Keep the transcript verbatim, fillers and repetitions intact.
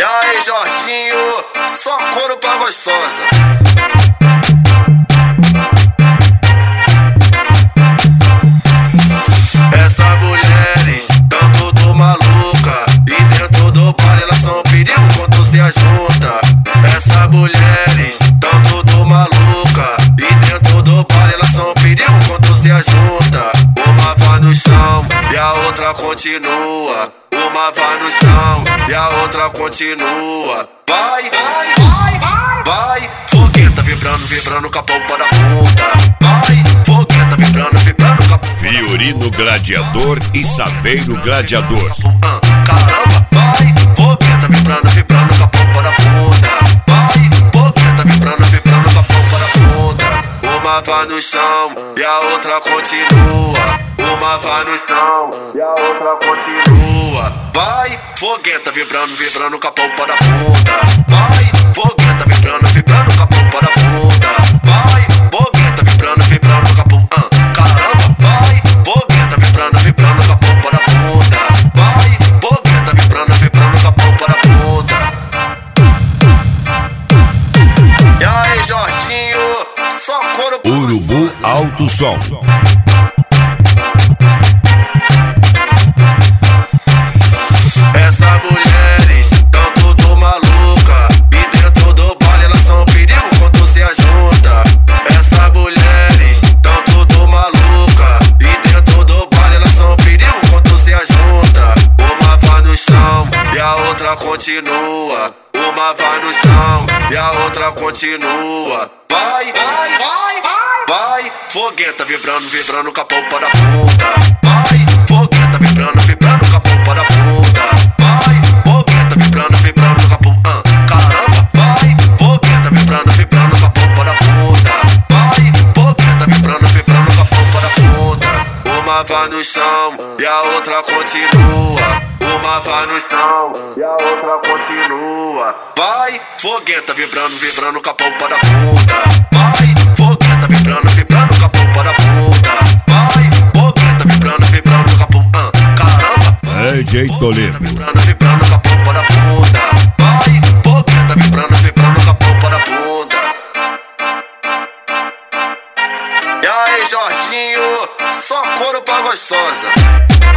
E aí, Jorginho, só couro pra gostosa. Essas mulheres tão tudo maluca, e dentro do baile elas são perigo quando se ajunta. Essas mulheres tão tudo maluca, e dentro do baile elas são perigo quando se ajunta. Uma vai no chão e a outra continua. Uma vai no chão e a outra continua. Vai, vai, vai, vai, vai. Fogueta vibrando, vibrando com a polpa da bunda. Vai, fogueta vibrando, vibrando com a polpa. Fiorino Gladiador e Saveiro Gladiador. Caramba, vai, fogueta vibrando, vibrando com a polpa da bunda. Vai, fogueta vibrando, vibrando com a polpa da bunda. Uma vai no chão e a outra continua. Uma vai no chão e a outra continua. Vai, fogueta vibrando, vibrando com a polpa da bunda. Vai, fogueta vibrando, vibrando com a polpa da bunda. Vai, fogueta vibrando, vibrando com a polpa. Caramba, vai, fogueta vibrando, vibrando com a polpa da bunda. Vai, fogueta vibrando, vibrando com a polpa da bunda. E aí, Jorginho, só couro pra Urubu Alto Som. Essas mulheres tão tudo maluca, e dentro do baile elas são perigo quando se ajunta. Essas mulheres tão tudo maluca, e dentro do baile elas são perigo quando se ajunta. Uma vai no chão e a outra continua. Uma vai no chão e a outra continua. Vai, vai, vai, vai, vai. Fogueta vibrando, vibrando com a polpa da bunda. Vai, fogueta vibrando, vibrando com a polpa da bunda. Vai, fogueta vibrando, vibrando com a polpa. Caramba, vai, fogueta vibrando, vibrando com a polpa da bunda. Vai, fogueta vibrando, vibrando com a polpa da bunda. Uma vai no chão e a outra continua. Uma vai no chão e a outra continua. Vai, fogueta vibrando, vibrando com a polpa da bunda. Vai, fogueta vibrando, vibrando com a polpa da bunda. Vai, fogueta vibrando, vibrando com a polpa. Caramba, D J Toledo. Vibrando, vibrando com a polpa da bunda. Vai, fogueta vibrando, vibrando com a polpa da bunda. E aí, Jorginho, só couro pra gostosa.